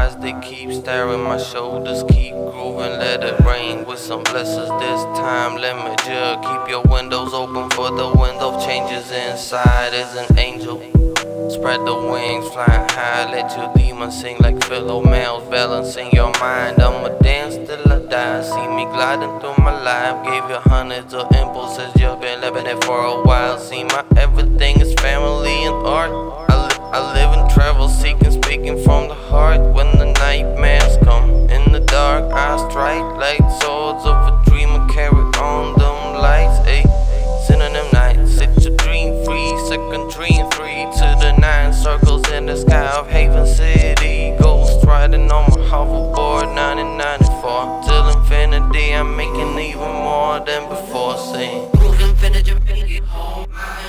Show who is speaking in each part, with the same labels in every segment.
Speaker 1: eyes, they keep staring, my shoulders keep grooving. Let it rain with some blessings this time. Let me just keep your windows open for the wind of changes inside. Is an angel, spread the wings, flying high. Let your demons sing like Philomels, balancing your mind. I'ma dance till I die. See me gliding through my life. Gave you hundreds of impulses, you've been living it for a while. See, my everything is family and art. I live and travel, seeking, speaking from the heart. When the nightmares come in the dark, I strike like swords of a dreamer. Carry on them lights, ayy. Synonym night, set your dream free. Second dream, 3 to the 9. Circles in the sky of Haven City. Ghost riding on my hoverboard, 1994. Till infinity, I'm making even more than before. Saying,
Speaker 2: Prove infinity, make it home.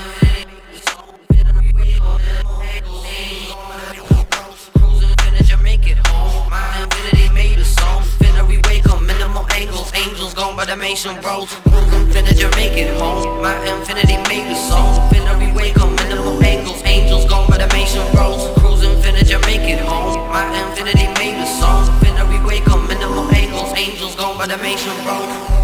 Speaker 2: Dimension bros, prove infinity, make it home. My infinity made the song. Infinity wake up, minimal angles. Angels gone by dimension bros. Cruise infinity, make it home. My infinity made the song. Infinity wake up, minimal angles. Angels gone by dimension bros.